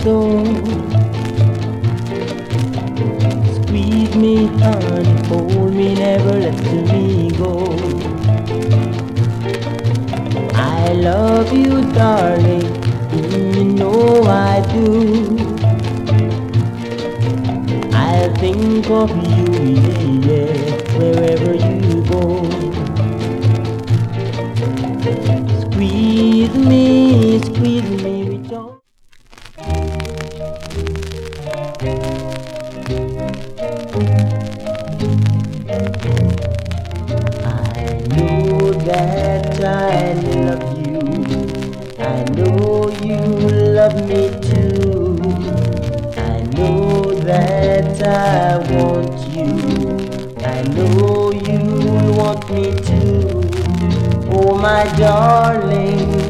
soul. Squeeze me, honey, hold me, never let me go. I love you, darling, you know I do. I'll think of you, yeah, wherever you go. Squeeze me with your I know that I love you. I know you love me too. I know that I want you. I know you want me too. Oh my darling,